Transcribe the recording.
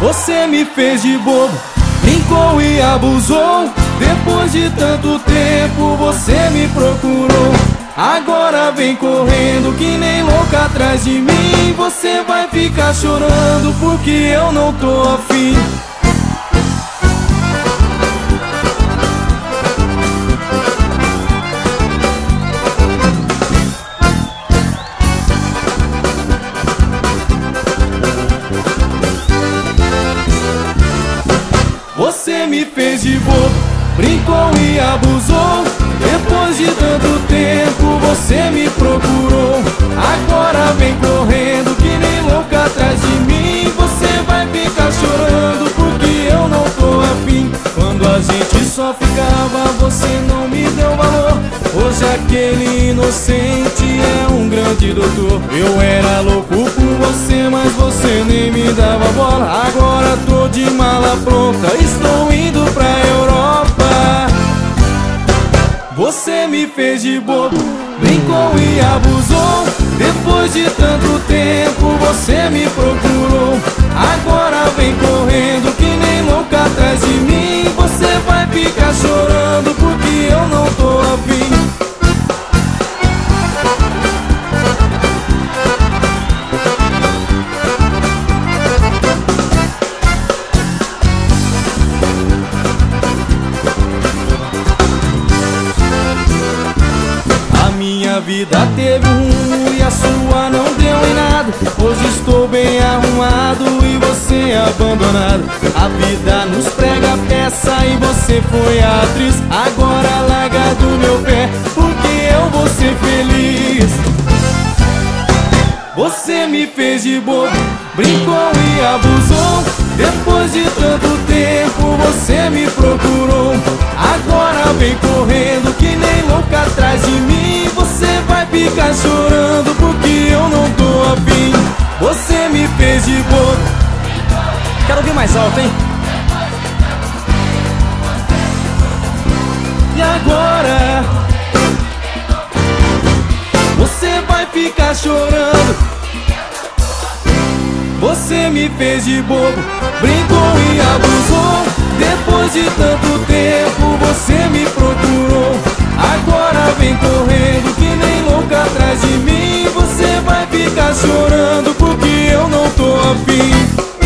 Você me fez de bobo, brincou e abusou. Depois de tanto tempo você me procurou. Agora vem correndo que nem louca atrás de mim. Você vai ficar chorando porque eu não tô afim. Você me fez de bobo, brincou e abusou. Depois de tanto tempo você me procurou. Agora vem correndo que nem louca atrás de mim. Você vai ficar chorando porque eu não tô afim. Quando a gente só ficava você não me deu valor. Hoje aquele inocente é um grande doutor. Eu era louco por você, mas você nem me dava bola. Agora tô de mala pronta, estou indo pra Europa. Você me fez de bobo, brincou e abusou. Depois de tanto tempo você me procurou. Agora vem correndo que nem louca atrás de mim. Você vai ficar chorando porque eu não tô afim. Minha vida teve um rumo e a sua não deu em nada. Hoje estou bem arrumado e você abandonado. A vida nos prega peça e você foi a atriz. Agora larga do meu pé porque eu vou ser feliz. Você me fez de bobo, brincou e abusou. Depois de tanto tempo você me procurou. Agora vem correndo que nem louca atrás de mim. Você vai ficar chorando porque eu não tô afim. Você me fez de bobo. Quero ouvir mais alto, hein? E agora você vai ficar chorando. Você me fez de bobo, brincou e abusou. Depois de tanto tempo você me procurou. Agora vem correndo que nem louca atrás de mim. Você vai ficar chorando porque eu não tô afim.